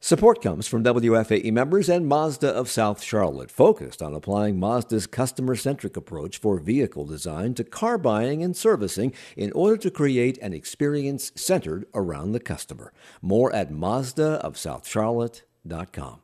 Support comes from WFAE members and Mazda of South Charlotte, focused on applying Mazda's customer-centric approach for vehicle design to car buying and servicing in order to create an experience centered around the customer. More at MazdaofSouthCharlotte.com.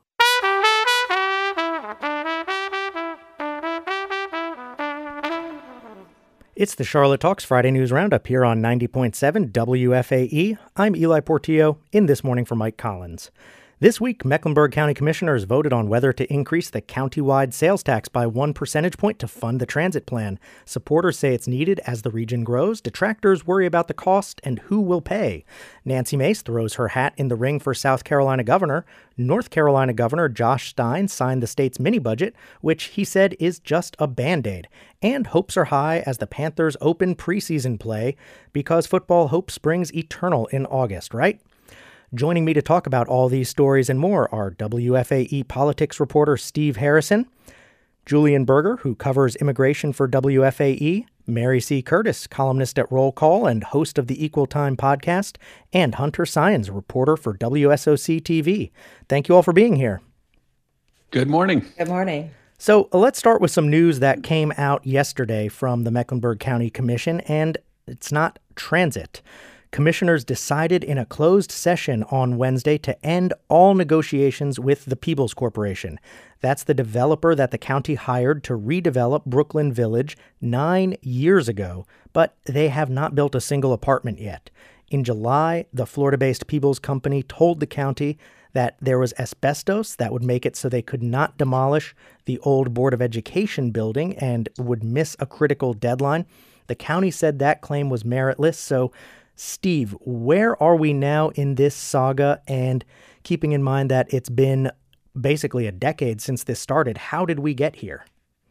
It's the Charlotte Talks Friday News Roundup here on 90.7 WFAE. I'm Eli Portillo, in This Morning for Mike Collins. This week, Mecklenburg County Commissioners voted on whether to increase the countywide sales tax by 1 percentage point to fund the transit plan. Supporters say it's needed as the region grows. Detractors worry about the cost and who will pay. Nancy Mace throws her hat in the ring for South Carolina governor. North Carolina Governor Josh Stein signed the state's mini-budget, which he said is just a Band-Aid. And hopes are high as the Panthers open preseason play because football hope springs eternal in August, right? Joining me to talk about all these stories and more are WFAE politics reporter Steve Harrison, Julian Berger, who covers immigration for WFAE, Mary C. Curtis, columnist at Roll Call and host of the Equal Time podcast, and Hunter Science, reporter for WSOC TV. Thank you all for being here. Good morning. Good morning. So let's start with some news that came out yesterday from the Mecklenburg County Commission, and it's not transit. Commissioners decided in a closed session on Wednesday to end all negotiations with the Peebles Corporation. That's the developer that the county hired to redevelop Brooklyn Village 9 years ago, but they have not built a single apartment yet. In July, the Florida-based Peebles company told the county that there was asbestos that would make it so they could not demolish the old Board of Education building and would miss a critical deadline. The county said that claim was meritless, so Steve, where are we now in this saga? And keeping in mind that it's been basically a decade since this started, how did we get here?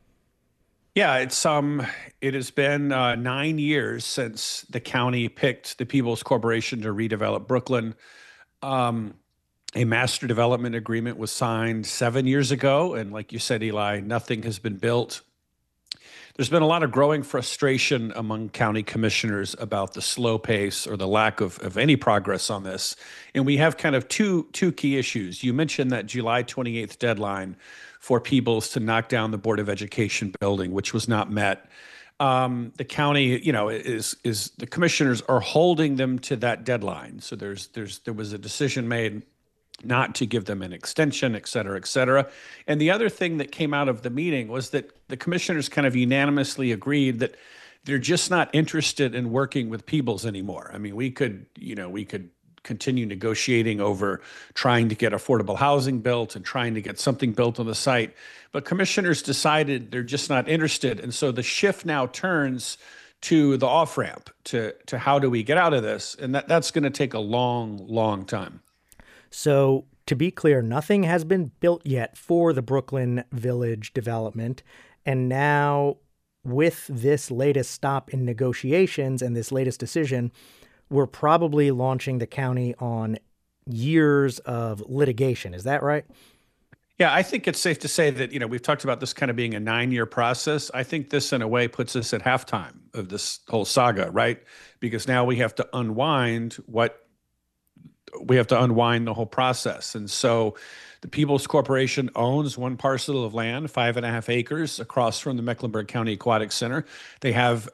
Yeah, it has been 9 years since the county picked the Peebles Corporation to redevelop Brooklyn. A master development agreement was signed 7 years ago, and like you said, Eli, nothing has been built. There's been a lot of growing frustration among county commissioners about the slow pace or the lack of any progress on this. And we have kind of two key issues. You mentioned that July 28th deadline for Peebles to knock down the Board of Education building, which was not met. The county, is the commissioners are holding them to that deadline. So there was a decision made not to give them an extension, et cetera, et cetera. And the other thing that came out of the meeting was that the commissioners kind of unanimously agreed that they're just not interested in working with Peebles anymore. I mean, we could continue negotiating over trying to get affordable housing built and trying to get something built on the site, but commissioners decided they're just not interested. And so the shift now turns to the off-ramp, to how do we get out of this? And that's going to take a long, long time. So, to be clear, nothing has been built yet for the Brooklyn Village development. And now, with this latest stop in negotiations and this latest decision, we're probably launching the county on years of litigation. Is that right? Yeah, I think it's safe to say that, we've talked about this kind of being a 9-year process. I think this, in a way, puts us at halftime of this whole saga, right? Because now we have to unwind the whole process. And so the Peebles Corporation owns one parcel of land, 5.5 acres across from the Mecklenburg County Aquatic Center. They have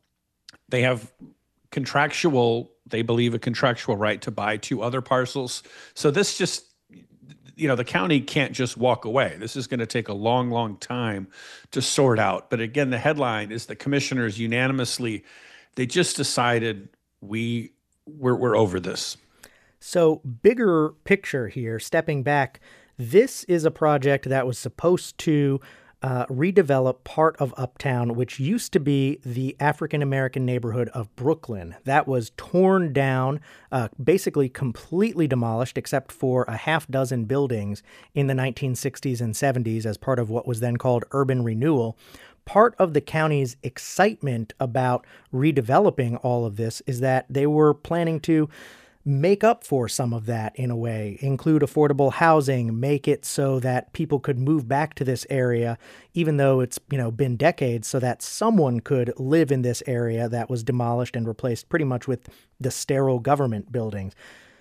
they believe a contractual right to buy 2 other parcels. So this just, the county can't just walk away. This is going to take a long, long time to sort out. But again, the headline is the commissioners unanimously, they just decided we're over this. So, bigger picture here, stepping back, this is a project that was supposed to redevelop part of Uptown, which used to be the African-American neighborhood of Brooklyn. That was torn down, basically completely demolished, except for a half dozen buildings in the 1960s and 70s as part of what was then called urban renewal. Part of the county's excitement about redeveloping all of this is that they were planning to make up for some of that in a way, include affordable housing, make it so that people could move back to this area, even though it's, been decades, so that someone could live in this area that was demolished and replaced pretty much with the sterile government buildings.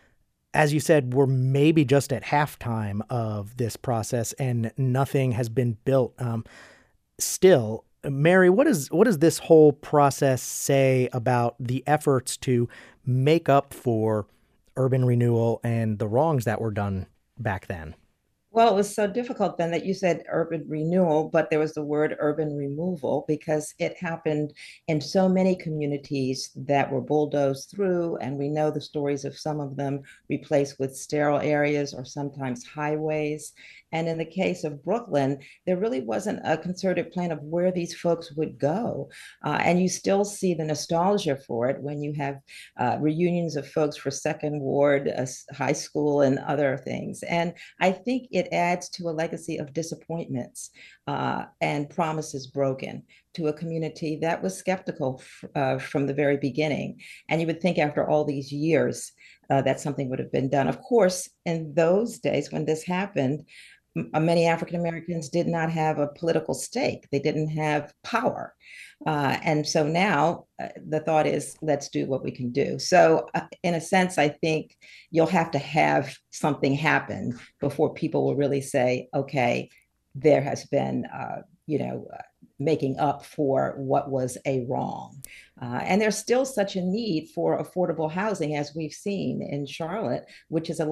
as you said, we're maybe just at halftime of this process and nothing has been built. Still, Mary, what does this whole process say about the efforts to make up for urban renewal and the wrongs that were done back then? Well, it was so difficult then that you said urban renewal, but there was the word urban removal because it happened in so many communities that were bulldozed through. And we know the stories of some of them replaced with sterile areas or sometimes highways. And in the case of Brooklyn, there really wasn't a concerted plan of where these folks would go. And you still see the nostalgia for it when you have reunions of folks for Second Ward, high school, and other things. And I think it adds to a legacy of disappointments and promises broken to a community that was skeptical from the very beginning. And you would think after all these years that something would have been done. Of course, in those days when this happened, many African Americans did not have a political stake. They didn't have power. And so now the thought is, let's do what we can do. So in a sense, I think you'll have to have something happen before people will really say, okay, there has been, making up for what was a wrong. And there's still such a need for affordable housing, as we've seen in Charlotte, which is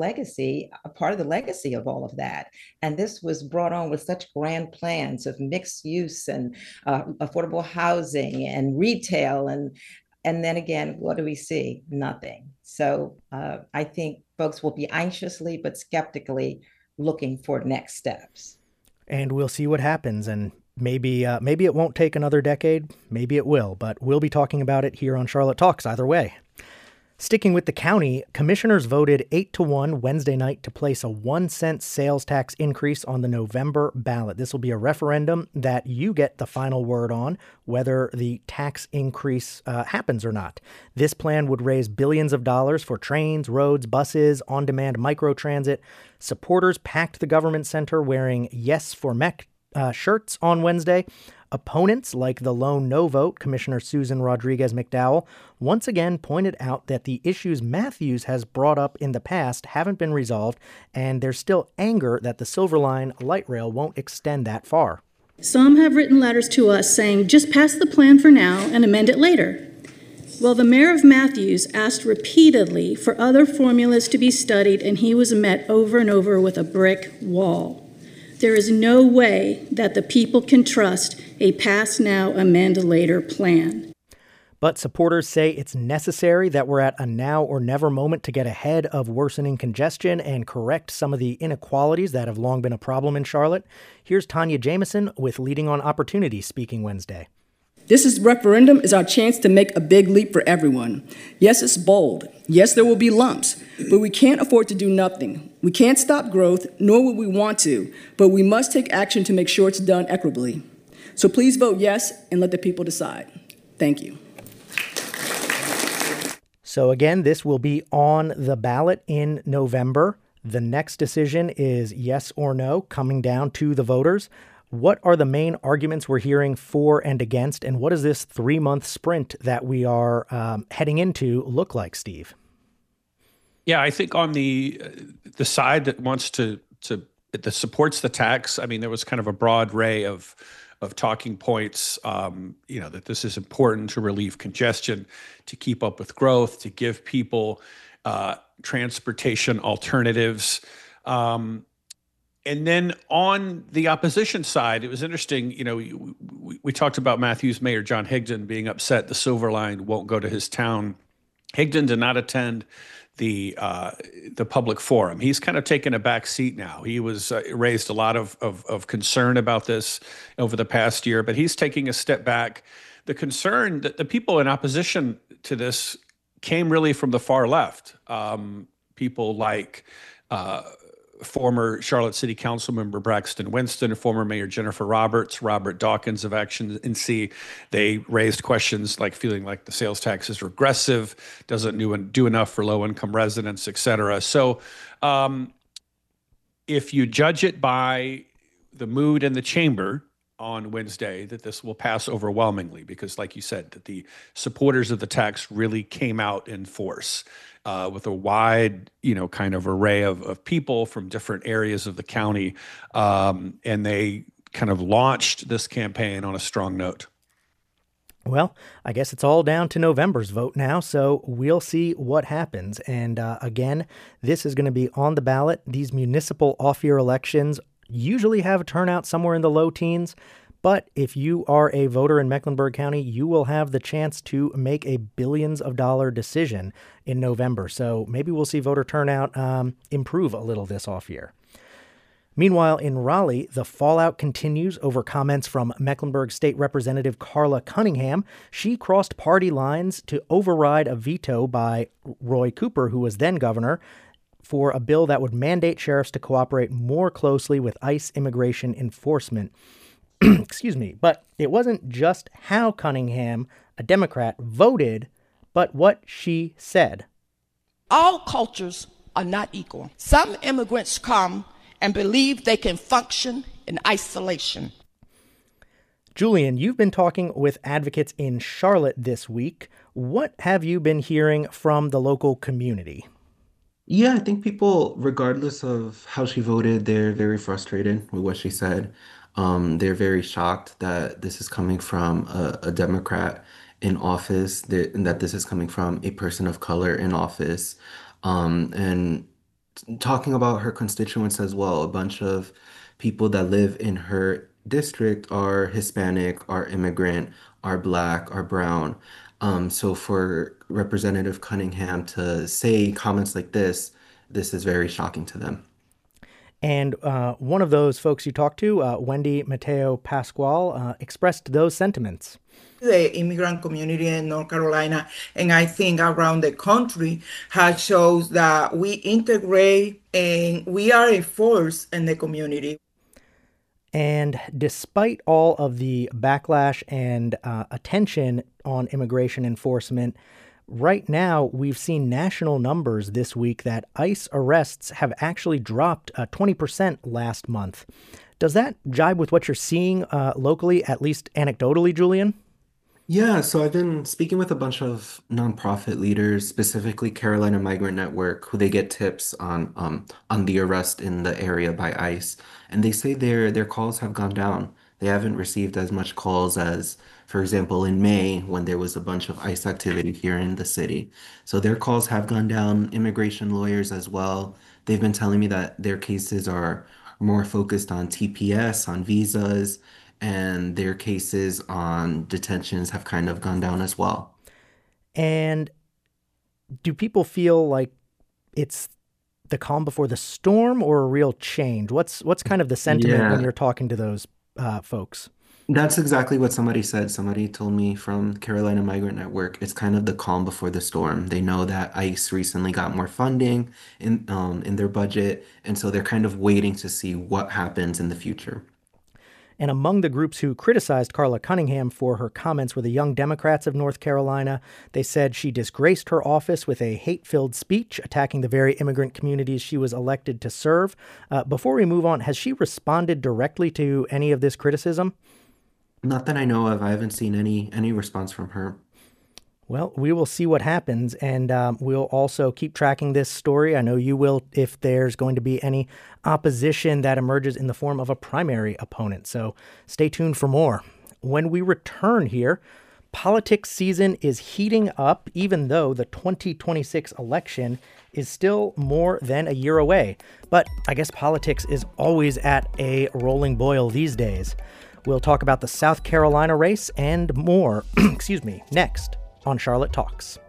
a part of the legacy of all of that. And this was brought on with such grand plans of mixed use and affordable housing and retail. And then again, what do we see? Nothing. So I think folks will be anxiously but skeptically looking for next steps. And we'll see what happens. And maybe it won't take another decade. Maybe it will. But we'll be talking about it here on Charlotte Talks either way. Sticking with the county, commissioners voted 8-1 Wednesday night to place a 1-cent sales tax increase on the November ballot. This will be a referendum that you get the final word on whether the tax increase happens or not. This plan would raise billions of dollars for trains, roads, buses, on-demand microtransit. Supporters packed the government center wearing Yes for MEC shirts on Wednesday. Opponents, like the lone no vote, Commissioner Susan Rodriguez McDowell, once again pointed out that the issues Matthews has brought up in the past haven't been resolved, and there's still anger that the Silver Line light rail won't extend that far. Some have written letters to us saying, just pass the plan for now and amend it later. Well, the mayor of Matthews asked repeatedly for other formulas to be studied, and he was met over and over with a brick wall. There is no way that the people can trust a pass now, amend later plan. But supporters say it's necessary that we're at a now or never moment to get ahead of worsening congestion and correct some of the inequalities that have long been a problem in Charlotte. Here's Tanya Jameson with Leading on Opportunity speaking Wednesday. This referendum is our chance to make a big leap for everyone. Yes, it's bold. Yes, there will be lumps, but we can't afford to do nothing. We can't stop growth, nor would we want to, but we must take action to make sure it's done equitably. So please vote yes and let the people decide. Thank you. So again, this will be on the ballot in November. The next decision is yes or no, coming down to the voters. What are the main arguments we're hearing for and against, and what does this 3-month sprint that we are heading into look like, Steve? Yeah, I think on the side that wants that supports the tax, I mean, there was kind of a broad array of talking points, that this is important to relieve congestion, to keep up with growth, to give people transportation alternatives. And then on the opposition side, it was interesting, we talked about Matthews Mayor John Higdon being upset the Silver Line won't go to his town. Higdon did not attend the public forum. He's kind of taken a back seat now. He was raised a lot of concern about this over the past year, but he's taking a step back. The concern that the people in opposition to this came really from the far left. People like former Charlotte City Council member Braxton Winston, former Mayor Jennifer Roberts, Robert Dawkins of Action NC. They raised questions like feeling like the sales tax is regressive, doesn't do enough for low-income residents, et cetera. So if you judge it by the mood in the chamber, on Wednesday that this will pass overwhelmingly because, like you said, that the supporters of the tax really came out in force with a wide, kind of array of people from different areas of the county. And they kind of launched this campaign on a strong note. Well, I guess it's all down to November's vote now, so we'll see what happens. And again, this is going to be on the ballot. These municipal off-year elections usually have a turnout somewhere in the low teens, but if you are a voter in Mecklenburg County, you will have the chance to make a billions of dollar decision in November. So maybe we'll see voter turnout improve a little this off-year. Meanwhile, in Raleigh, the fallout continues over comments from Mecklenburg State Representative Carla Cunningham. She crossed party lines to override a veto by Roy Cooper, who was then governor, for a bill that would mandate sheriffs to cooperate more closely with ICE immigration enforcement. Excuse me. But it wasn't just how Cunningham, a Democrat, voted, but what she said. All cultures are not equal. Some immigrants come and believe they can function in isolation. Julian, you've been talking with advocates in Charlotte this week. What have you been hearing from the local community? Yeah, I think people, regardless of how she voted, they're very frustrated with what she said. They're very shocked that this is coming from a Democrat in office, and that this is coming from a person of color in office. And talking about her constituents as well, a bunch of people that live in her district are Hispanic, are immigrant, are Black, are brown. So for Representative Cunningham to say comments like this is very shocking to them. And one of those folks you talked to, Wendy Mateo Pascual, expressed those sentiments. The immigrant community in North Carolina, and I think around the country, has shows that we integrate and we are a force in the community. And despite all of the backlash and attention on immigration enforcement, right now we've seen national numbers this week that ICE arrests have actually dropped 20% last month. Does that jibe with what you're seeing locally, at least anecdotally, Julian? Yeah, so I've been speaking with a bunch of nonprofit leaders, specifically Carolina Migrant Network, who they get tips on the arrest in the area by ICE, and they say their calls have gone down. They haven't received as much calls as, for example, in May when there was a bunch of ICE activity here in the city. So their calls have gone down. Immigration lawyers as well. They've been telling me that their cases are more focused on TPS, on visas, and their cases on detentions have kind of gone down as well. And do people feel like it's the calm before the storm or a real change? What's kind of the sentiment when you're talking to those folks? That's exactly what somebody said. Somebody told me from Carolina Migrant Network, it's kind of the calm before the storm. They know that ICE recently got more funding in their budget, and so they're kind of waiting to see what happens in the future. And among the groups who criticized Carla Cunningham for her comments were the Young Democrats of North Carolina. They said she disgraced her office with a hate-filled speech, attacking the very immigrant communities she was elected to serve. Before we move on, has she responded directly to any of this criticism? Not that I know of. I haven't seen any response from her. Well, we will see what happens, and we'll also keep tracking this story. I know you will if there's going to be any opposition that emerges in the form of a primary opponent. So stay tuned for more. When we return here, politics season is heating up, even though the 2026 election is still more than a year away. But I guess politics is always at a rolling boil these days. We'll talk about the South Carolina race and more, next on Charlotte Talks.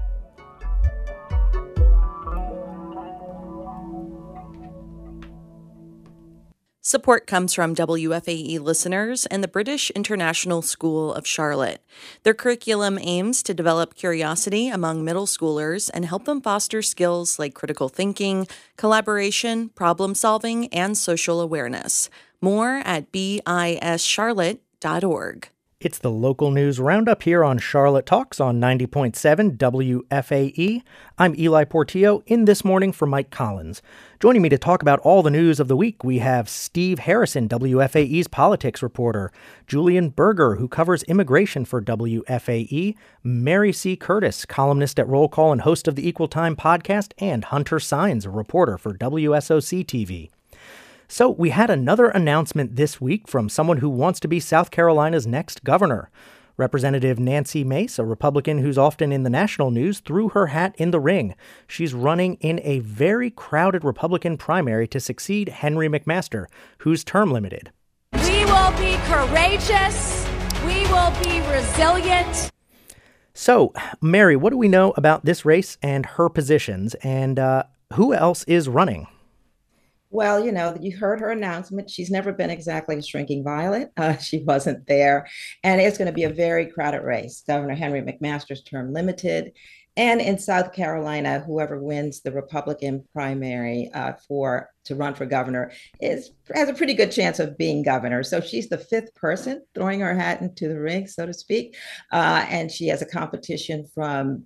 Support comes from WFAE listeners and the British International School of Charlotte. Their curriculum aims to develop curiosity among middle schoolers and help them foster skills like critical thinking, collaboration, problem solving, and social awareness. More at bischarlotte.org. It's the local news roundup here on Charlotte Talks on 90.7 WFAE. I'm Eli Portillo in This Morning for Mike Collins. Joining me to talk about all the news of the week, we have Steve Harrison, WFAE's politics reporter, Julian Berger, who covers immigration for WFAE, Mary C. Curtis, columnist at Roll Call and host of the Equal Time podcast, and Hunter Sines, a reporter for WSOC TV. So we had another announcement this week from someone who wants to be South Carolina's next governor. Representative Nancy Mace, a Republican who's often in the national news, threw her hat in the ring. She's running in a very crowded Republican primary to succeed Henry McMaster, who's term limited. We will be courageous. We will be resilient. So, Mary, what do we know about this race and her positions, and who else is running? Well, you heard her announcement. She's never been exactly a shrinking violet. She wasn't there. And it's going to be a very crowded race. Governor Henry McMaster's term limited. And in South Carolina, whoever wins the Republican primary to run for governor has a pretty good chance of being governor. So she's the fifth person throwing her hat into the ring, so to speak. And she has a competition from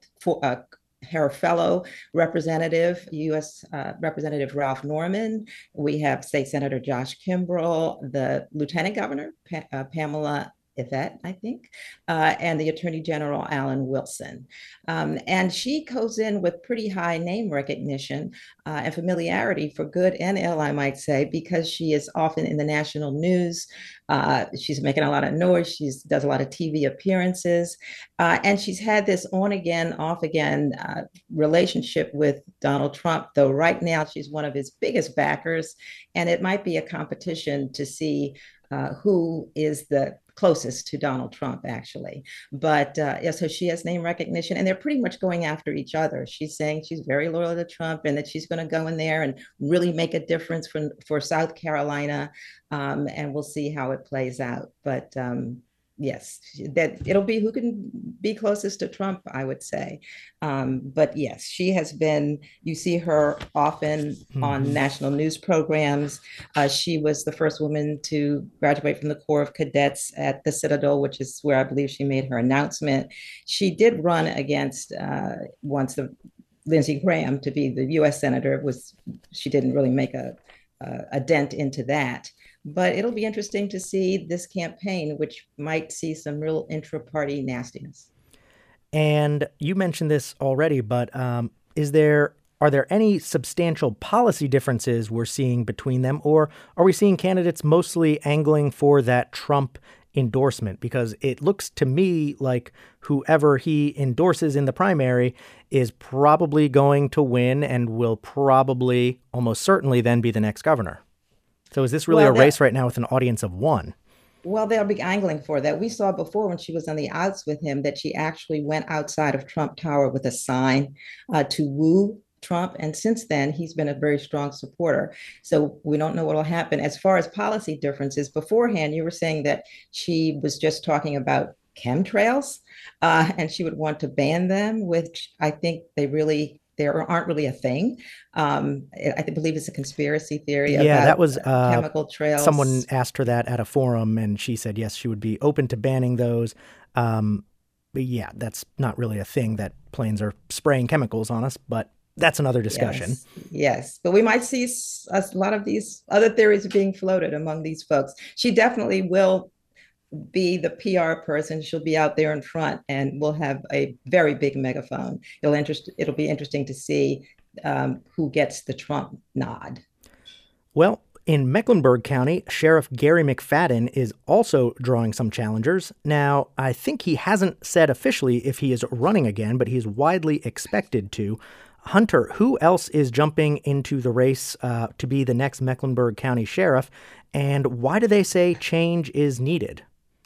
her fellow representative, U.S. Representative Ralph Norman. We have State Senator Josh Kimbrell, the Lieutenant Governor, Pamela Yvette, I think, and the Attorney General Alan Wilson. And she goes in with pretty high name recognition and familiarity, for good and ill, I might say, because she is often in the national news. She's making a lot of noise. She does a lot of TV appearances. And she's had this on again, off again relationship with Donald Trump, though right now she's one of his biggest backers. And it might be a competition to see who is the closest to Donald Trump, actually. But so she has name recognition, and they're pretty much going after each other. She's saying she's very loyal to Trump and that she's going to go in there and really make a difference for South Carolina. And we'll see how it plays out. But yes, that it'll be who can be closest to Trump, I would say. But yes, she has been, you see her often on national news programs. She was the first woman to graduate from the Corps of Cadets at the Citadel, which is where I believe she made her announcement. She did run against once Lindsey Graham to be the U.S. Senator. She didn't really make a dent into that. But it'll be interesting to see this campaign, which might see some real intra-party nastiness. And you mentioned this already, but are there any substantial policy differences we're seeing between them, or are we seeing candidates mostly angling for that Trump endorsement? Because it looks to me like whoever he endorses in the primary is probably going to win and will probably almost certainly then be the next governor. So is this really a race right now with an audience of one? Well, they'll be angling for that. We saw before when she was on the outs with him that she actually went outside of Trump Tower with a sign to woo Trump. And since then, he's been a very strong supporter. So we don't know what will happen. As far as policy differences, beforehand, you were saying that she was just talking about chemtrails and she would want to ban them, which I think there aren't really a thing. I believe it's a conspiracy theory about that was chemical trails. Someone asked her that at a forum, and she said, yes, she would be open to banning those. But yeah, that's not really a thing that planes are spraying chemicals on us, but that's another discussion. Yes. But we might see a lot of these other theories being floated among these folks. She definitely will be the PR person. She'll be out there in front and we'll have a very big megaphone. It'll be interesting to see who gets the Trump nod. Well, in Mecklenburg County, Sheriff Gary McFadden is also drawing some challengers. Now, I think he hasn't said officially if he is running again, but he's widely expected to. Hunter, who else is jumping into the race to be the next Mecklenburg County sheriff, and why do they say change is needed?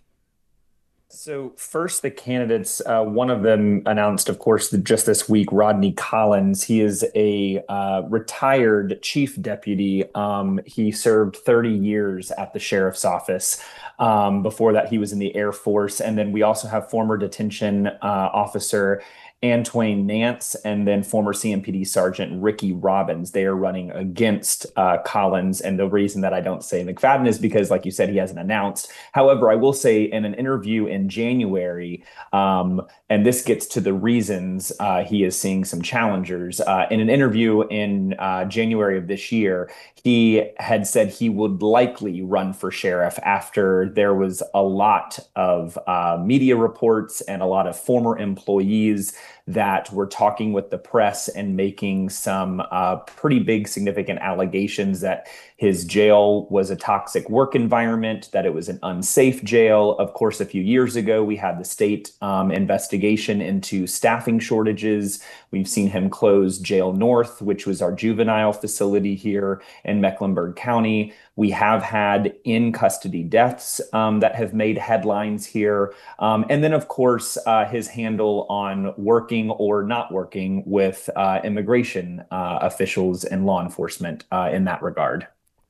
So first, the candidates, one of them announced, of course, just this week, Rodney Collins. He is a retired chief deputy. He served 30 years at the sheriff's office. Before that, he was in the Air Force. And then we also have former detention officer Antwain Nance, and then former CMPD Sergeant Ricky Robbins. They are running against Collins. And the reason that I don't say McFadden is because, like you said, he hasn't announced. However, I will say in an interview in January, and this gets to the reasons he is seeing some challengers. In an interview in January of this year, he had said he would likely run for sheriff after there was a lot of media reports and a lot of former employees that were talking with the press and making some pretty big, significant allegations that his jail was a toxic work environment, that it was an unsafe jail. Of course, a few years ago, we had the state investigation into staffing shortages. We've seen him close Jail North, which was our juvenile facility here in Mecklenburg County. We have had in-custody deaths that have made headlines here. And then, of course, his handle on working or not working with immigration officials and law enforcement in that regard.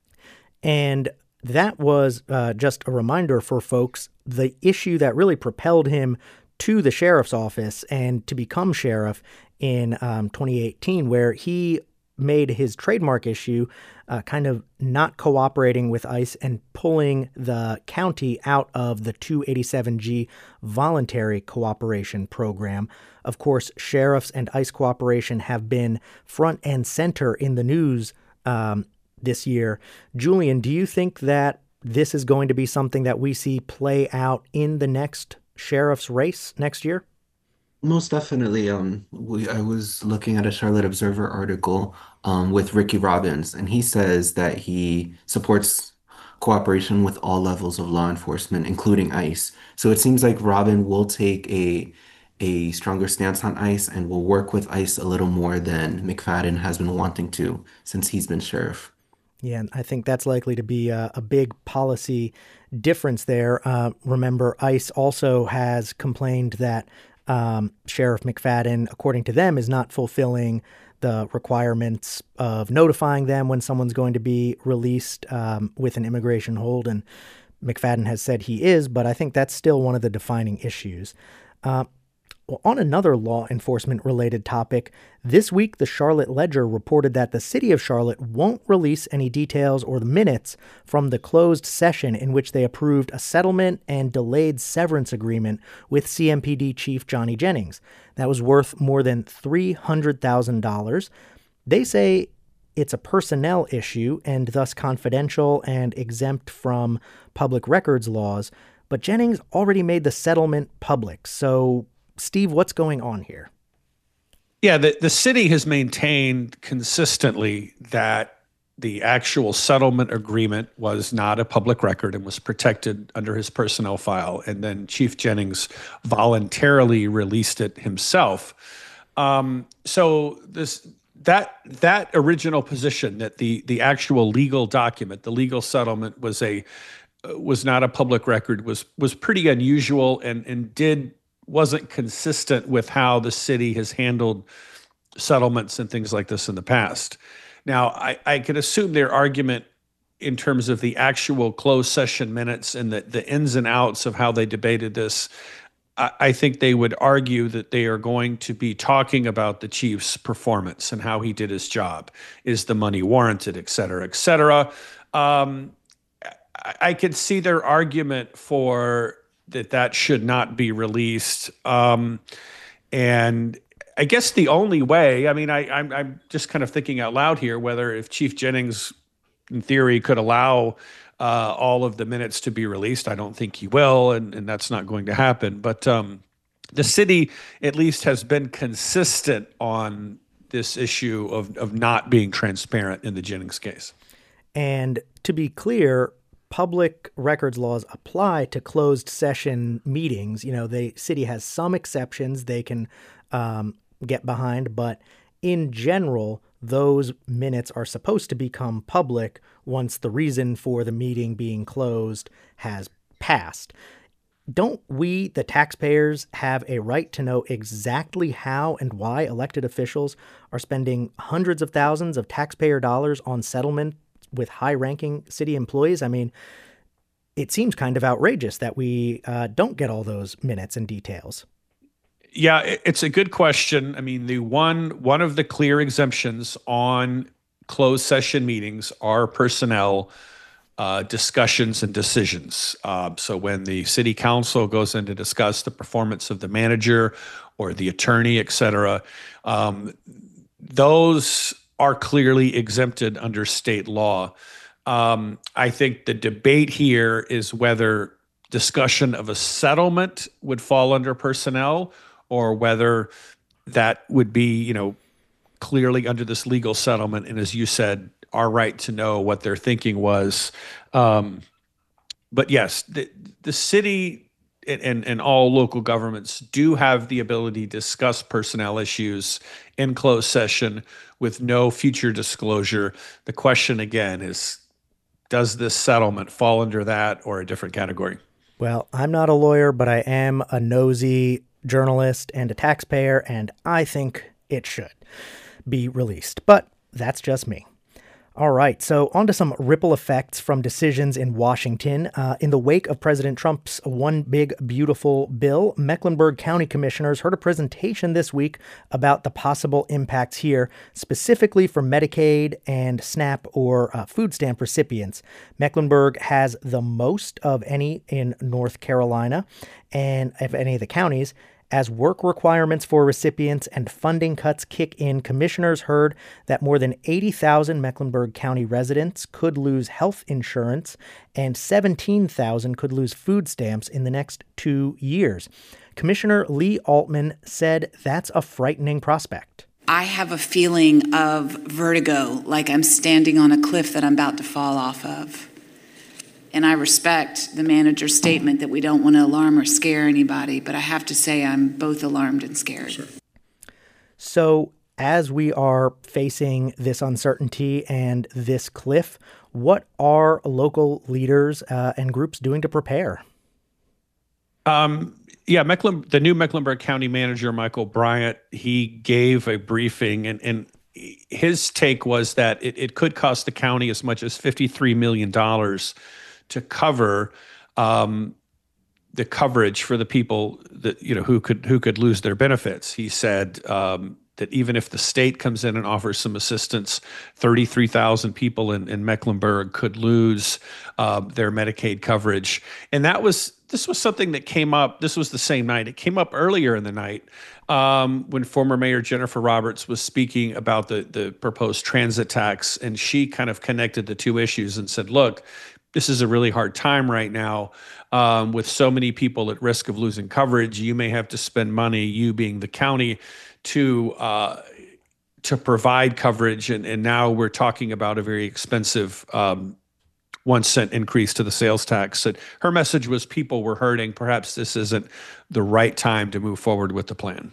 And that was just a reminder for folks, the issue that really propelled him to the sheriff's office and to become sheriff in 2018, where he made his trademark issue kind of not cooperating with ICE and pulling the county out of the 287G voluntary cooperation program. Of course, sheriffs and ICE cooperation have been front and center in the news this year. Julian, do you think that this is going to be something that we see play out in the next sheriff's race next year? Most definitely. I was looking at a Charlotte Observer article with Ricky Robbins, and he says that he supports cooperation with all levels of law enforcement, including ICE. So it seems like Robin will take a stronger stance on ICE and will work with ICE a little more than McFadden has been wanting to since he's been sheriff. Yeah, and I think that's likely to be a big policy difference there. Remember, ICE also has complained that Sheriff McFadden, according to them, is not fulfilling the requirements of notifying them when someone's going to be released with an immigration hold. And McFadden has said he is, but I think that's still one of the defining issues. Well, on another law enforcement related topic, this week the Charlotte Ledger reported that the city of Charlotte won't release any details or the minutes from the closed session in which they approved a settlement and delayed severance agreement with CMPD Chief Johnny Jennings. That was worth more than $300,000. They say it's a personnel issue and thus confidential and exempt from public records laws, but Jennings already made the settlement public. So Steve, what's going on here? Yeah, the city has maintained consistently that the actual settlement agreement was not a public record and was protected under his personnel file. And then Chief Jennings voluntarily released it himself. So that original position that the actual legal document, the legal settlement was not a public record was pretty unusual and wasn't consistent with how the city has handled settlements and things like this in the past. Now, I could assume their argument in terms of the actual closed session minutes and the ins and outs of how they debated this. I think they would argue that they are going to be talking about the chief's performance and how he did his job. Is the money warranted, et cetera, et cetera. I could see their argument for that should not be released. And I guess the only way, I mean, I'm just kind of thinking out loud here, whether if Chief Jennings, in theory, could allow all of the minutes to be released. I don't think he will, and that's not going to happen. But the city at least has been consistent on this issue of not being transparent in the Jennings case. And to be clear, public records laws apply to closed session meetings. You know, the city has some exceptions they can get behind, but in general, those minutes are supposed to become public once the reason for the meeting being closed has passed. Don't we, the taxpayers, have a right to know exactly how and why elected officials are spending hundreds of thousands of taxpayer dollars on settlement with high-ranking city employees? I mean, it seems kind of outrageous that we don't get all those minutes and details. Yeah, it's a good question. I mean, the one of the clear exemptions on closed session meetings are personnel discussions and decisions. So when the city council goes in to discuss the performance of the manager or the attorney, et cetera, those are clearly exempted under state law. I think the debate here is whether discussion of a settlement would fall under personnel or whether that would be, clearly under this legal settlement. And as you said, our right to know what their thinking was. But yes, the city and all local governments do have the ability to discuss personnel issues in closed session with no future disclosure. The question again is, does this settlement fall under that or a different category? Well, I'm not a lawyer, but I am a nosy journalist and a taxpayer, and I think it should be released. But that's just me. All right, so on to some ripple effects from decisions in Washington. In the wake of President Trump's One Big Beautiful Bill, Mecklenburg County commissioners heard a presentation this week about the possible impacts here, specifically for Medicaid and SNAP or food stamp recipients. Mecklenburg has the most of any in North Carolina, and of any of the counties. As work requirements for recipients and funding cuts kick in, commissioners heard that more than 80,000 Mecklenburg County residents could lose health insurance and 17,000 could lose food stamps in the next 2 years. Commissioner Lee Altman said that's a frightening prospect. I have a feeling of vertigo, like I'm standing on a cliff that I'm about to fall off of. And I respect the manager's statement that we don't want to alarm or scare anybody, but I have to say I'm both alarmed and scared. Sure. So as we are facing this uncertainty and this cliff, what are local leaders and groups doing to prepare? The new Mecklenburg County manager, Michael Bryant, he gave a briefing and his take was that it could cost the county as much as $53 million to cover the coverage for the people that who could lose their benefits. He said that even if the state comes in and offers some assistance, 33,000 people in Mecklenburg could lose their Medicaid coverage. And this was something that came up. This was the same night. It came up earlier in the night when former Mayor Jennifer Roberts was speaking about the proposed transit tax, and she kind of connected the two issues and said, look, this is a really hard time right now with so many people at risk of losing coverage. You may have to spend money, you being the county, to provide coverage. And now we're talking about a very expensive 1 cent increase to the sales tax. And her message was people were hurting. Perhaps this isn't the right time to move forward with the plan.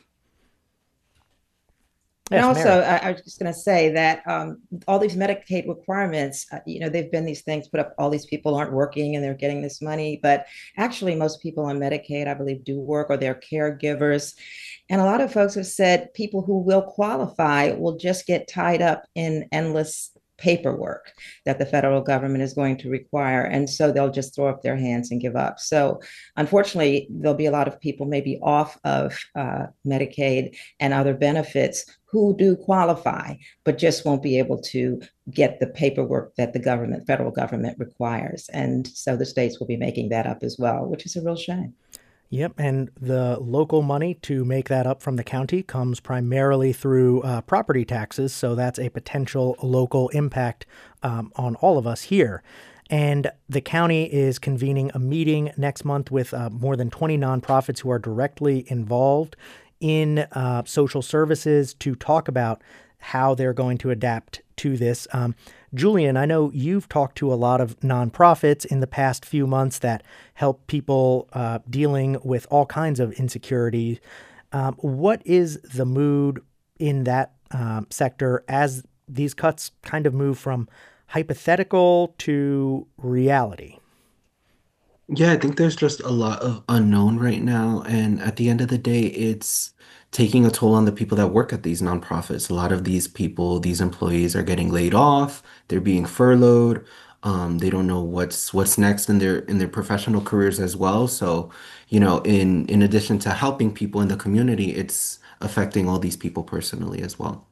And also, I was just going to say that all these Medicaid requirements, they've been these things put up, all these people aren't working and they're getting this money. But actually, most people on Medicaid, I believe, do work or they're caregivers. And a lot of folks have said people who will qualify will just get tied up in endless paperwork that the federal government is going to require. And so they'll just throw up their hands and give up. So unfortunately, there'll be a lot of people maybe off of Medicaid and other benefits who do qualify, but just won't be able to get the paperwork that the federal government requires. And so the states will be making that up as well, which is a real shame. Yep, and the local money to make that up from the county comes primarily through property taxes, so that's a potential local impact on all of us here. And the county is convening a meeting next month with more than 20 nonprofits who are directly involved in social services to talk about how they're going to adapt to this. Julian, I know you've talked to a lot of nonprofits in the past few months that help people dealing with all kinds of insecurity. What is the mood in that sector as these cuts kind of move from hypothetical to reality? Yeah, I think there's just a lot of unknown right now. And at the end of the day, it's taking a toll on the people that work at these nonprofits. A lot of these people, these employees are getting laid off, they're being furloughed. They don't know what's next in their professional careers as well. So, in addition to helping people in the community, it's affecting all these people personally as well.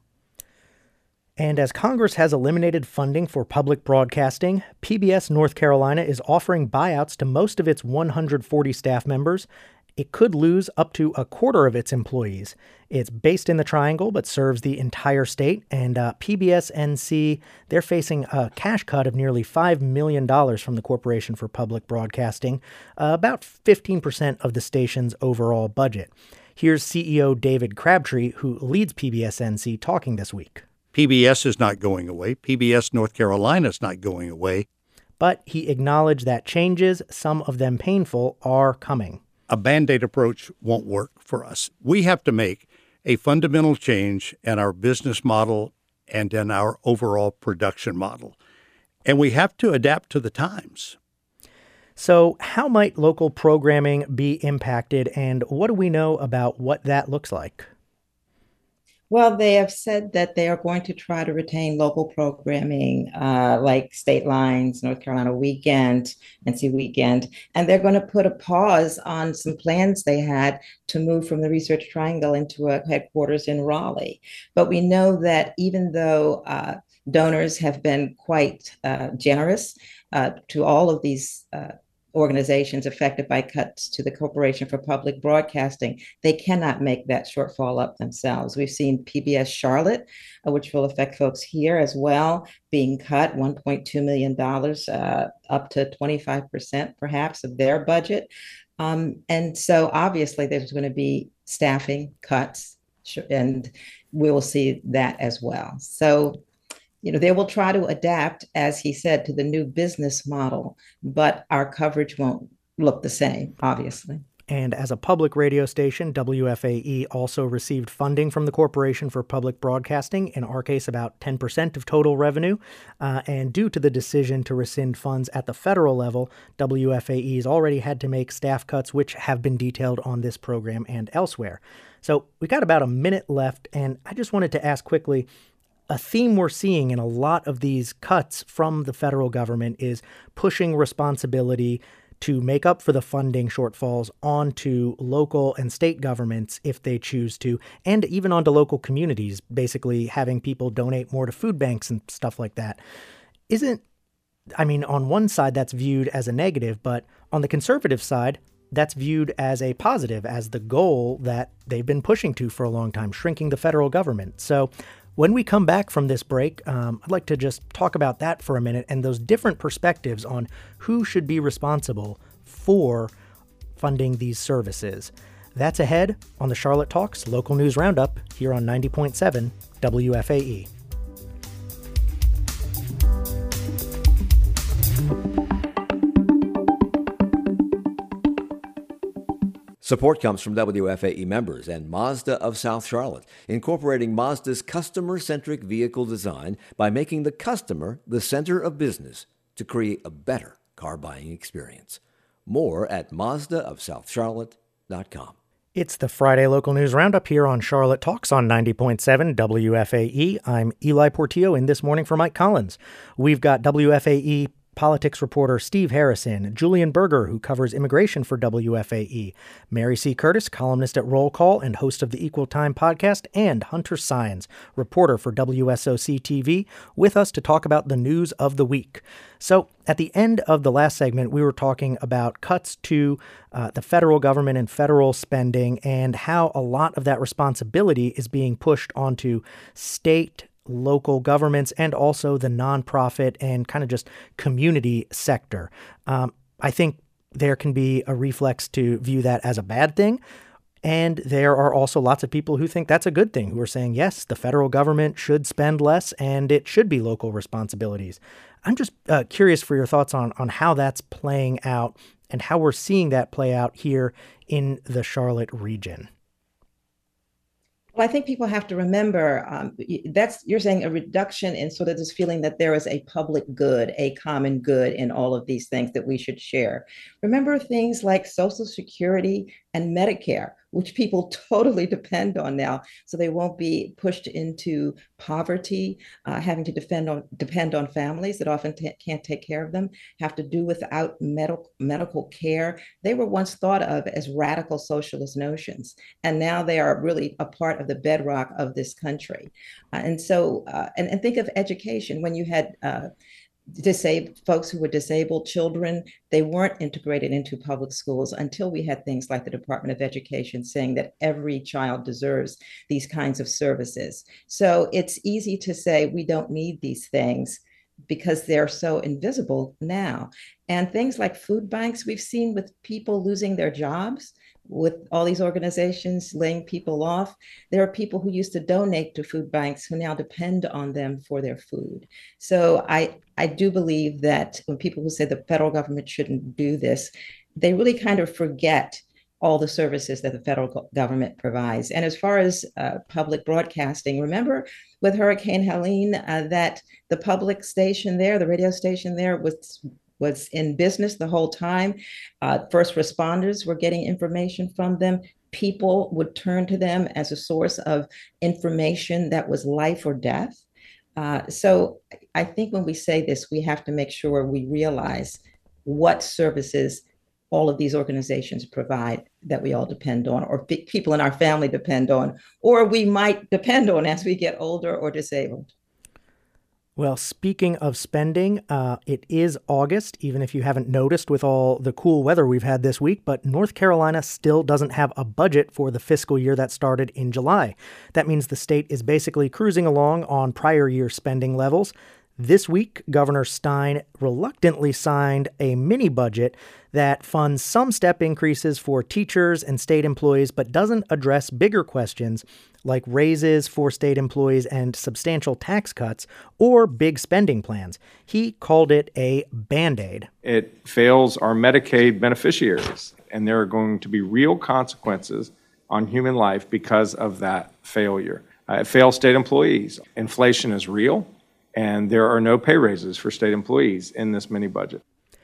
And as Congress has eliminated funding for public broadcasting, PBS North Carolina is offering buyouts to most of its 140 staff members. It could lose up to a quarter of its employees. It's based in the Triangle, but serves the entire state. And PBS NC, they're facing a cash cut of nearly $5 million from the Corporation for Public Broadcasting, about 15% of the station's overall budget. Here's CEO David Crabtree, who leads PBS NC, talking this week. PBS is not going away. PBS North Carolina is not going away. But he acknowledged that changes, some of them painful, are coming. A Band-Aid approach won't work for us. We have to make a fundamental change in our business model and in our overall production model. And we have to adapt to the times. So how might local programming be impacted, and what do we know about what that looks like? Well, they have said that they are going to try to retain local programming like State Lines, North Carolina Weekend, NC Weekend, and they're going to put a pause on some plans they had to move from the Research Triangle into a headquarters in Raleigh. But we know that even though donors have been quite generous to all of these organizations affected by cuts to the Corporation for Public Broadcasting, they cannot make that shortfall up themselves. We've seen PBS Charlotte, which will affect folks here as well, being cut $1.2 million, up to 25% perhaps of their budget. And so obviously there's going to be staffing cuts, and we will see that as well. So they will try to adapt, as he said, to the new business model, but our coverage won't look the same, obviously. And as a public radio station, WFAE also received funding from the Corporation for Public Broadcasting, in our case about 10% of total revenue. And due to the decision to rescind funds at the federal level, WFAE has already had to make staff cuts, which have been detailed on this program and elsewhere. So we got about a minute left, and I just wanted to ask quickly, a theme we're seeing in a lot of these cuts from the federal government is pushing responsibility to make up for the funding shortfalls onto local and state governments if they choose to, and even onto local communities, basically having people donate more to food banks and stuff like that. On one side, that's viewed as a negative, but on the conservative side, that's viewed as a positive, as the goal that they've been pushing to for a long time, shrinking the federal government. So when we come back from this break, I'd like to just talk about that for a minute and those different perspectives on who should be responsible for funding these services. That's ahead on the Charlotte Talks Local News Roundup here on 90.7 WFAE. Support comes from WFAE members and Mazda of South Charlotte, incorporating Mazda's customer-centric vehicle design by making the customer the center of business to create a better car buying experience. More at mazdaofsouthcharlotte.com. It's the Friday Local News Roundup here on Charlotte Talks on 90.7 WFAE. I'm Eli Portillo in This Morning for Mike Collins. We've got WFAE politics reporter Steve Harrison, Julian Berger, who covers immigration for WFAE, Mary C. Curtis, columnist at Roll Call and host of the Equal Time podcast, and Hunter Science, reporter for WSOC TV, with us to talk about the news of the week. So at the end of the last segment, we were talking about cuts to the federal government and federal spending and how a lot of that responsibility is being pushed onto state, local governments, and also the nonprofit and kind of just community sector. I think there can be a reflex to view that as a bad thing. And there are also lots of people who think that's a good thing, who are saying, yes, the federal government should spend less and it should be local responsibilities. I'm just curious for your thoughts on how that's playing out and how we're seeing that play out here in the Charlotte region. Well, I think people have to remember you're saying a reduction in sort of this feeling that there is a public good, a common good in all of these things that we should share. Remember things like Social Security and Medicare, which people totally depend on now. So they won't be pushed into poverty, having to depend on families that often can't take care of them, have to do without medical care. They were once thought of as radical socialist notions, and now they are really a part of the bedrock of this country. And think of education. When you had disabled folks who were disabled children, they weren't integrated into public schools until we had things like the Department of Education saying that every child deserves these kinds of services. So it's easy to say we don't need these things because they're so invisible now. And things like food banks, we've seen with people losing their jobs, with all these organizations laying people off. There are people who used to donate to food banks who now depend on them for their food. So I do believe that when people who say the federal government shouldn't do this, they really kind of forget all the services that the federal government provides. And as far as public broadcasting, remember with Hurricane Helene that the public station there, the radio station there was in business the whole time. First responders were getting information from them. People would turn to them as a source of information that was life or death. So I think when we say this, we have to make sure we realize what services all of these organizations provide that we all depend on, or people in our family depend on, or we might depend on as we get older or disabled. Well, speaking of spending, it is August, even if you haven't noticed with all the cool weather we've had this week, but North Carolina still doesn't have a budget for the fiscal year that started in July. That means the state is basically cruising along on prior year spending levels. This week, Governor Stein reluctantly signed a mini budget that funds some step increases for teachers and state employees, but doesn't address bigger questions like raises for state employees and substantial tax cuts or big spending plans. He called it a Band-Aid. It fails our Medicaid beneficiaries, and there are going to be real consequences on human life because of that failure. It fails state employees. Inflation is real. And there are no pay raises for state employees in this mini budget.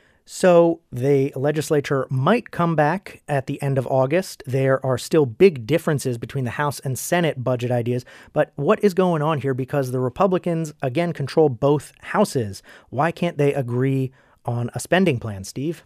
So the legislature might come back at the end of August. There are still big differences between the House and Senate budget ideas. But what is going on here? Because the Republicans, again, control both houses. Why can't they agree on a spending plan, Steve?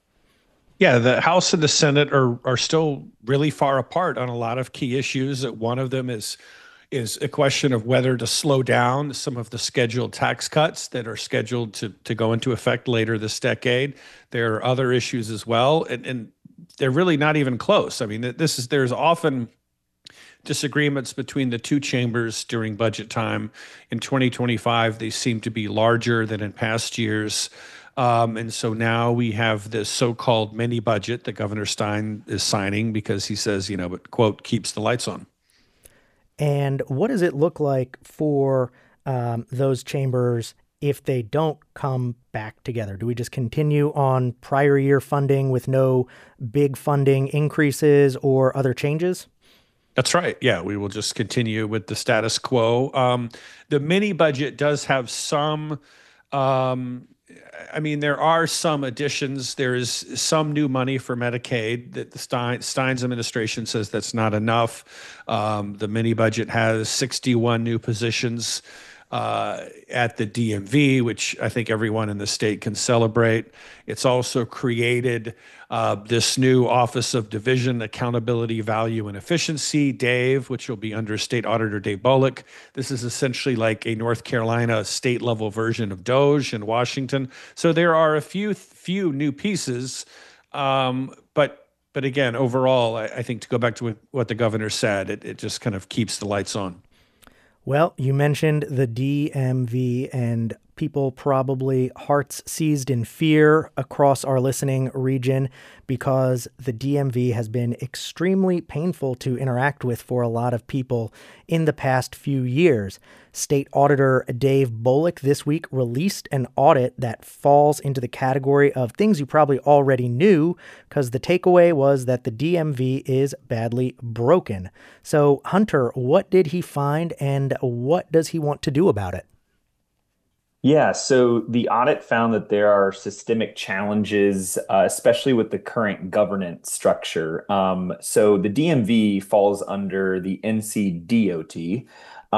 Yeah, the House and the Senate are still really far apart on a lot of key issues. One of them is a question of whether to slow down some of the scheduled tax cuts that are scheduled to go into effect later this decade. There are other issues as well, and they're really not even close. I mean, there's often disagreements between the two chambers during budget time. In 2025, they seem to be larger than in past years. And so now we have this so-called mini budget that Governor Stein is signing because he says, but quote, keeps the lights on. And what does it look like for those chambers if they don't come back together? Do we just continue on prior year funding with no big funding increases or other changes? That's right. Yeah, we will just continue with the status quo. The mini budget does have some there are some additions. There is some new money for Medicaid that the Stein's administration says that's not enough. The mini budget has 61 new positions at the DMV, which I think everyone in the state can celebrate. It's also created this new Office of Division, Accountability, Value, and Efficiency, DAVE, which will be under State Auditor Dave Bullock. This is essentially like a North Carolina state-level version of DOGE in Washington. So there are a few new pieces, but again, overall, I think to go back to what the governor said, it just kind of keeps the lights on. Well, you mentioned the DMV, and people probably hearts seized in fear across our listening region because the DMV has been extremely painful to interact with for a lot of people in the past few years. State Auditor Dave Bullock this week released an audit that falls into the category of things you probably already knew, because the takeaway was that the DMV is badly broken. So, Hunter, what did he find and what does he want to do about it? Yeah, so the audit found that there are systemic challenges, especially with the current governance structure. So the DMV falls under the NCDOT.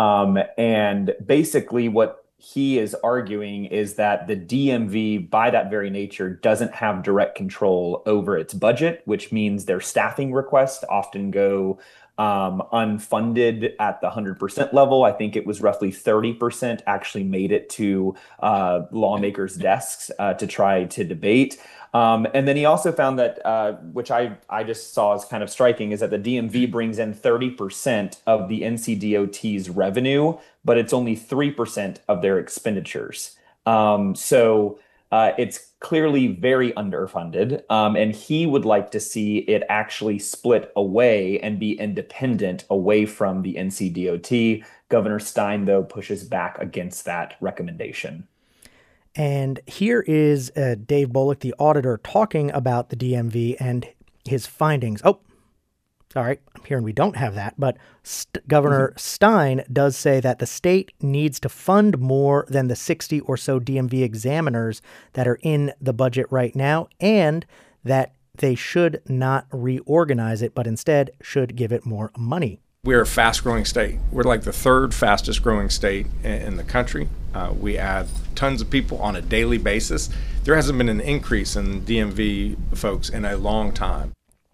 And basically, what he is arguing is that the DMV, by that very nature, doesn't have direct control over its budget, which means their staffing requests often go unfunded at the 100% level. I think it was roughly 30% actually made it to lawmakers' desks to try to debate. And then he also found that, which I just saw as kind of striking, is that the DMV brings in 30% of the NCDOT's revenue, but it's only 3% of their expenditures. So it's clearly very underfunded, and he would like to see it actually split away and be independent away from the NCDOT. Governor Stein, though, pushes back against that recommendation. And here is Dave Bullock, the auditor, talking about the DMV and his findings. Oh, sorry, I'm hearing we don't have that, but Governor Stein does say that the state needs to fund more than the 60 or so DMV examiners that are in the budget right now, and that they should not reorganize it, but instead should give it more money. We're a fast-growing state. We're like the third fastest-growing state in the country. We add tons of people on a daily basis. There hasn't been an increase in DMV folks in a long time.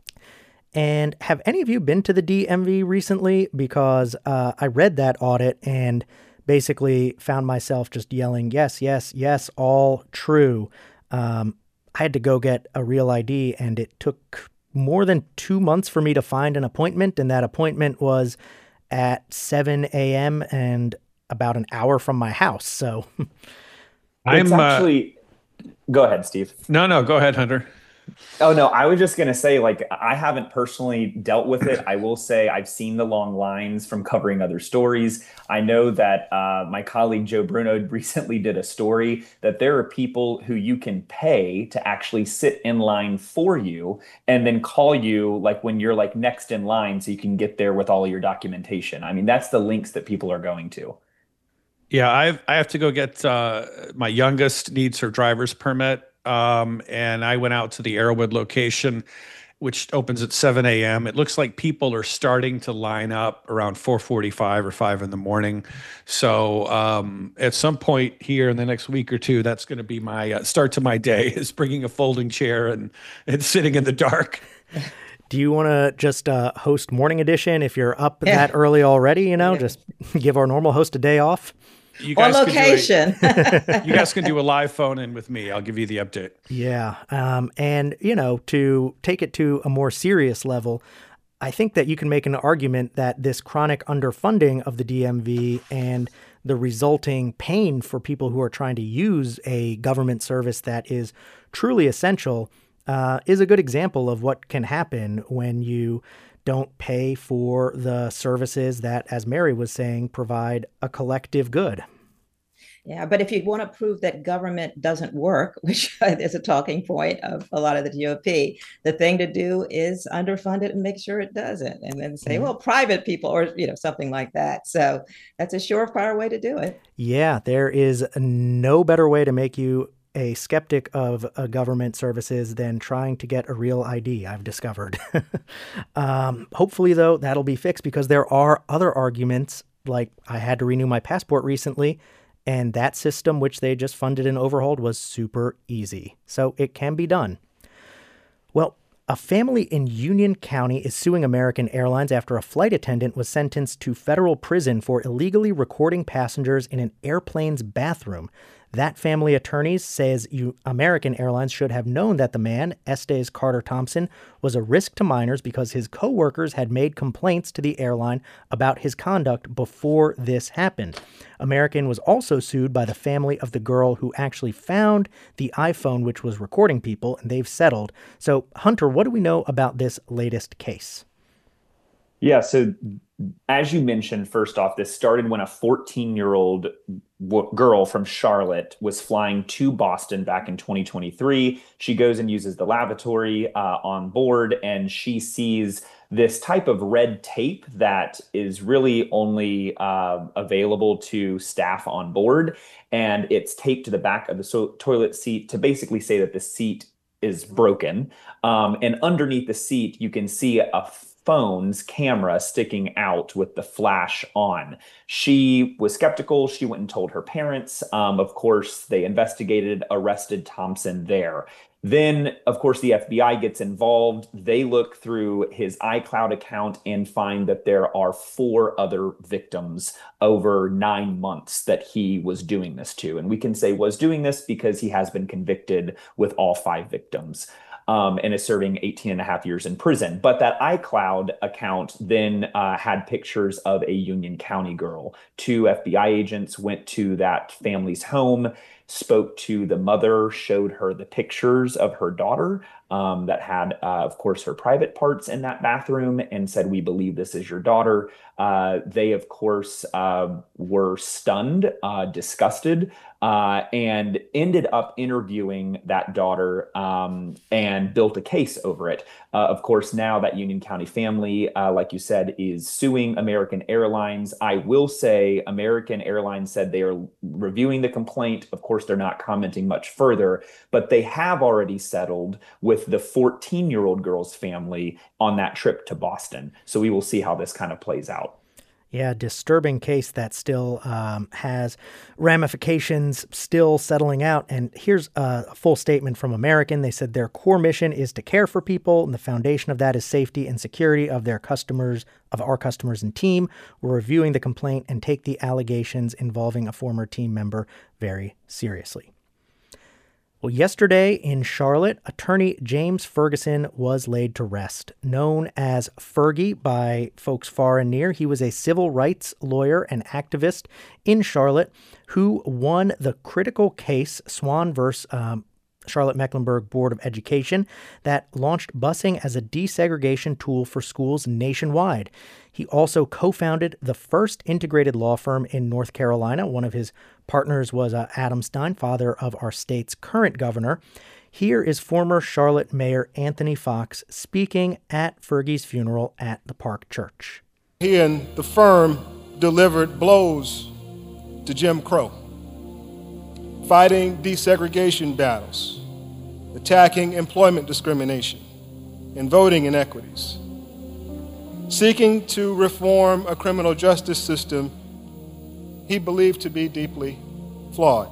And have any of you been to the DMV recently? Because I read that audit and basically found myself just yelling, yes, yes, yes, all true. I had to go get a real ID, and it took more than 2 months for me to find an appointment, and that appointment was at 7 a.m. and about an hour from my house. So it's actually... Go ahead, Steve. No, go ahead, Hunter. Oh, no, I was just going to say, like, I haven't personally dealt with it. I will say I've seen the long lines from covering other stories. I know that my colleague Joe Bruno recently did a story that there are people who you can pay to actually sit in line for you and then call you like when you're like next in line so you can get there with all of your documentation. I mean, that's the links that people are going to. Yeah, I have to go get my youngest needs her driver's permit. And I went out to the Arrowwood location, which opens at 7 a.m. It looks like people are starting to line up around 4:45 or 5 in the morning. So at some point here in the next week or two, that's going to be my start to my day, is bringing a folding chair and sitting in the dark. Do you want to just host Morning Edition if you're up that early already, just give our normal host a day off? You guys or location. You guys can do a live phone in with me. I'll give you the update. Yeah. And, to take it to a more serious level, I think that you can make an argument that this chronic underfunding of the DMV and the resulting pain for people who are trying to use a government service that is truly essential is a good example of what can happen when you don't pay for the services that, as Mary was saying, provide a collective good. Yeah, but if you want to prove that government doesn't work, which is a talking point of a lot of the GOP, the thing to do is underfund it and make sure it doesn't, and then say, well, private people or something like that. So that's a surefire way to do it. Yeah, there is no better way to make you a skeptic of government services than trying to get a real ID, I've discovered. Hopefully, though, that'll be fixed, because there are other arguments, like I had to renew my passport recently, and that system, which they just funded and overhauled, was super easy. So it can be done. Well, a family in Union County is suing American Airlines after a flight attendant was sentenced to federal prison for illegally recording passengers in an airplane's bathroom. That family attorney says American Airlines should have known that the man, Estes Carter Thompson, was a risk to minors because his coworkers had made complaints to the airline about his conduct before this happened. American was also sued by the family of the girl who actually found the iPhone which was recording people, and they've settled. So, Hunter, what do we know about this latest case? Yeah, so as you mentioned, first off, this started when a 14-year-old girl from Charlotte was flying to Boston back in 2023. She goes and uses the lavatory on board, and she sees this type of red tape that is really only available to staff on board. And it's taped to the back of the toilet seat to basically say that the seat is broken. And underneath the seat, you can see a phone's camera sticking out with the flash on. She was skeptical. She went and told her parents. Of course, they investigated, arrested Thompson there. Then, of course, the FBI gets involved. They look through his iCloud account and find that there are 4 other victims over 9 months that he was doing this to. And we can say was doing this because he has been convicted with all 5 victims. And is serving 18 and a half years in prison. But that iCloud account then had pictures of a Union County girl. 2 FBI agents went to that family's home, spoke to the mother, showed her the pictures of her daughter that had, of course, her private parts in that bathroom, and said, "We believe this is your daughter." They, of course, were stunned, disgusted, and ended up interviewing that daughter and built a case over it. Of course, now that Union County family, like you said, is suing American Airlines. I will say American Airlines said they are reviewing the complaint. Of course, they're not commenting much further, but they have already settled with the 14-year-old girl's family on that trip to Boston. So we will see how this kind of plays out. Yeah, disturbing case that still has ramifications, still settling out. And here's a full statement from American. They said their core mission is to care for people, and the foundation of that is safety and security of their customers, of our customers and team. We're reviewing the complaint and take the allegations involving a former team member very seriously. Well, yesterday in Charlotte, attorney James Ferguson was laid to rest. Known as Fergie by folks far and near, he was a civil rights lawyer and activist in Charlotte who won the critical case, Swan versus Charlotte-Mecklenburg Board of Education, that launched busing as a desegregation tool for schools nationwide. He also co-founded the first integrated law firm in North Carolina. One of his partners was Adam Stein, father of our state's current governor. Here is former Charlotte Mayor Anthony Fox speaking at Fergie's funeral at the Park Church. He and the firm delivered blows to Jim Crow, fighting desegregation battles, attacking employment discrimination and voting inequities, seeking to reform a criminal justice system he believed to be deeply flawed.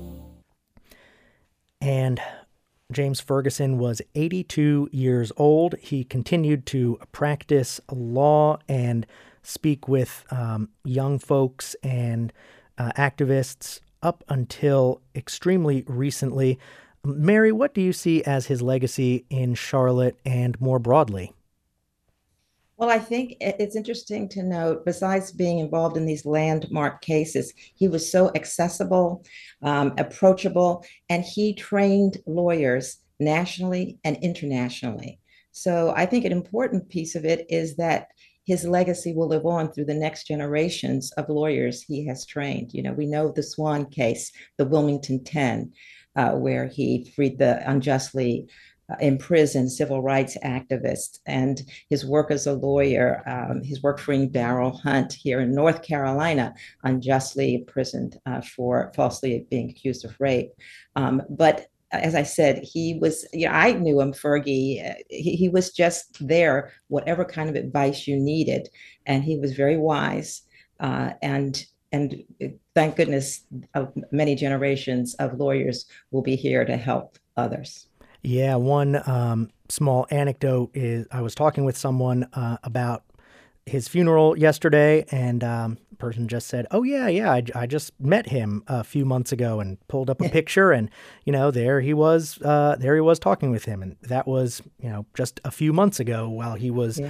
And James Ferguson was 82 years old. He continued to practice law and speak with young folks and activists up until extremely recently. Mary, what do you see as his legacy in Charlotte and more broadly? Well, I think it's interesting to note, besides being involved in these landmark cases, he was so accessible, approachable, and he trained lawyers nationally and internationally. So I think an important piece of it is that his legacy will live on through the next generations of lawyers he has trained. You know, we know the Swan case, the Wilmington 10, where he freed the unjustly imprisoned civil rights activists, and his work as a lawyer, his work freeing Darrell Hunt here in North Carolina, unjustly imprisoned for falsely being accused of rape. But as I said, he was, I knew him, Fergie. He was just there, whatever kind of advice you needed. And he was very wise. And thank goodness, many generations of lawyers will be here to help others. Yeah, one small anecdote is I was talking with someone about his funeral yesterday, and the person just said, "Oh yeah, I just met him a few months ago," and pulled up a picture, and there he was talking with him, and that was just a few months ago while he was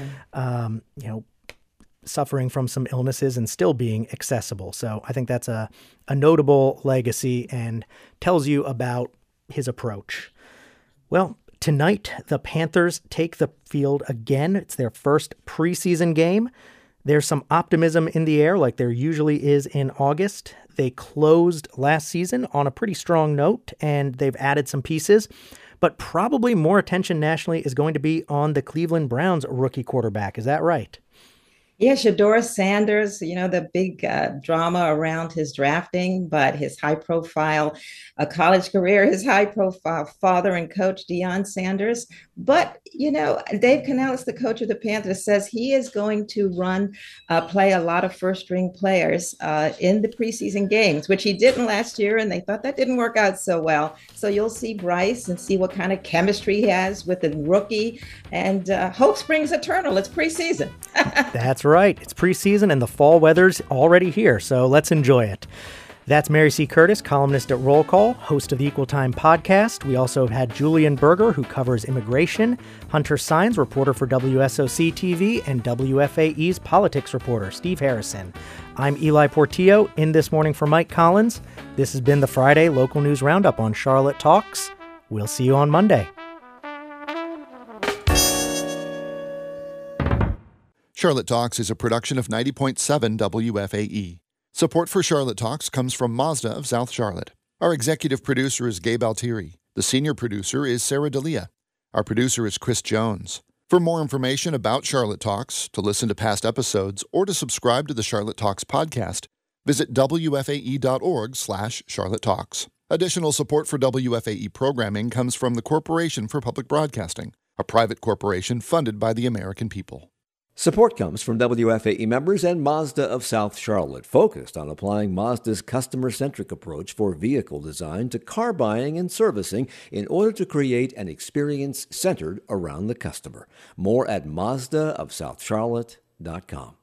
suffering from some illnesses and still being accessible. So I think that's a notable legacy and tells you about his approach. Well, tonight, the Panthers take the field again. It's their first preseason game. There's some optimism in the air like there usually is in August. They closed last season on a pretty strong note, and they've added some pieces. But probably more attention nationally is going to be on the Cleveland Browns rookie quarterback. Is that right? Yeah, Shedeur Sanders, the big drama around his drafting, but his high-profile college career, his high-profile father and coach, Deion Sanders. But, Dave Canales, the coach of the Panthers, says he is going to play a lot of first-string players in the preseason games, which he didn't last year, and they thought that didn't work out so well. So you'll see Bryce and see what kind of chemistry he has with the rookie, and hope springs eternal. It's preseason. That's right. It's preseason and the fall weather's already here, so let's enjoy it. That's Mary C. Curtis, columnist at Roll Call, host of the Equal Time podcast. We also had Julian Berger, who covers immigration, Hunter Sines, reporter for WSOC TV, and WFAE's politics reporter, Steve Harrison. I'm Eli Portillo, in this morning for Mike Collins. This has been the Friday Local News Roundup on Charlotte Talks. We'll see you on Monday. Charlotte Talks is a production of 90.7 WFAE. Support for Charlotte Talks comes from Mazda of South Charlotte. Our executive producer is Gabe Altieri. The senior producer is Sarah D'Elia. Our producer is Chris Jones. For more information about Charlotte Talks, to listen to past episodes, or to subscribe to the Charlotte Talks podcast, visit wfae.org/Charlotte Talks. Additional support for WFAE programming comes from the Corporation for Public Broadcasting, a private corporation funded by the American people. Support comes from WFAE members and Mazda of South Charlotte, focused on applying Mazda's customer-centric approach for vehicle design to car buying and servicing in order to create an experience centered around the customer. More at mazdaofsouthcharlotte.com.